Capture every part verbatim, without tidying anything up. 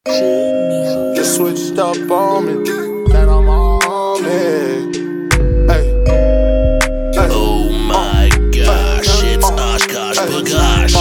You switched up on me, that I'm on it. Hey. Hey. Oh my gosh, it's Oshkosh B'gosh.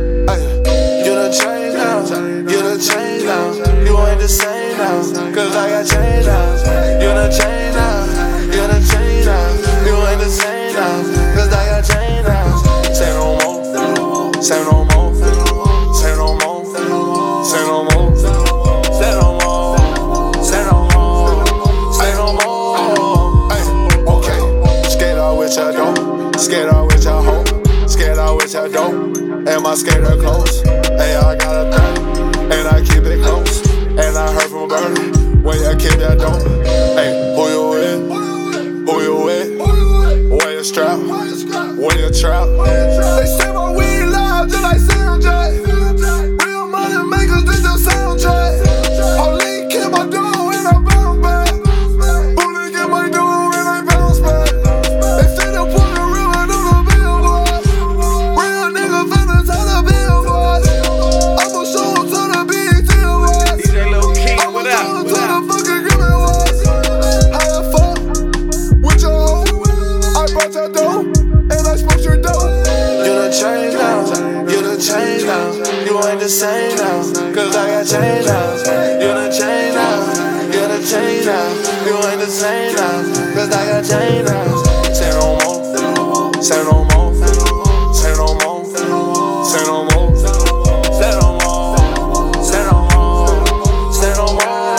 You done changed now, you done changed now. You ain't the same now, cause I got changed now. You done changed now, you done changed now. You ain't the same now, cause I got changed now. Say no more, say no more, say no more, say no more, say no more, say no more, say no more. Ay, okay, skate out with your dope, skate out with your hoe, skate out with your dope, and my skater clothes. Hey, I got a thing, and I keep it close. And I heard from Bernie, where you keep that dope. Hey, who you with? Who you with? Where you strap? Where you trap? They say my weed loud just like soundtrack. Real money makers, this the soundtrack. Only keep my dough and I bounce back. Bully get my dough and I bounce back. They say they put the river to the billboard. Real nigga finna tell the billboard. I'ma show them to the B E T awards. D J Lil King, what up? I'ma show them to the fucking Grammy awards. How the fuck with your hoe? I brought your dough and I smoked your dough. You done changed now, you done changed now. You ain't the same now, cause I got changed now. You done changed now, you done changed now. You ain't the same now, cause I got changed now. Say no more, say no more, say no more, say no more, say no more, say no more, say no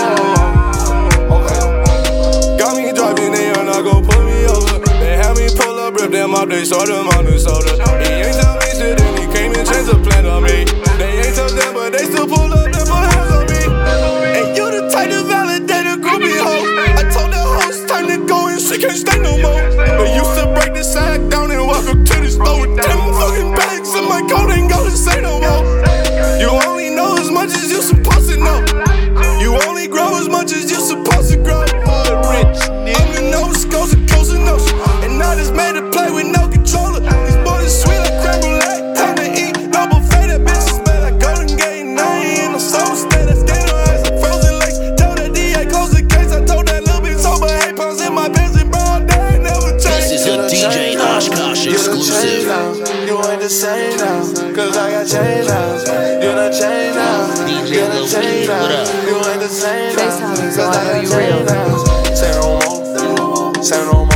more. Okay. Got me driving, they are not gon' pull me over. They had me pull up, rip them up, they saw them on the soda. He ain't tell me shit, then he came and changed the plan on me. They ain't tell them, but they still pull up and put hands on me. And you the type to validate a groupie hoe. I told that hoe it's time to go and she can't stay no more. But used to break the sack down and walk up to the store with ten fucking bags in my coat, ain't gotta say no more. You only know as much as you supposed to know. You only grow as much as you supposed to grow. Rich I'm the nose, goes to coast and ocean. And I just made a play with no controller. These boys sweet like creme brulee. Time to eat, no buffet. That bitch is bad like Golden Gate. And I ain't in no soul state. I stand on ice like frozen lakes. Tell that D A close the case. I told that little bitch sober. Eight pounds in my pants and brown day never changed. This is a D J Oshkosh exclusive. You ain't the same now, cause I got changed now. You done changed now, you done changed now. You ain't the same now, cause I got changed now. Say no more, say no more.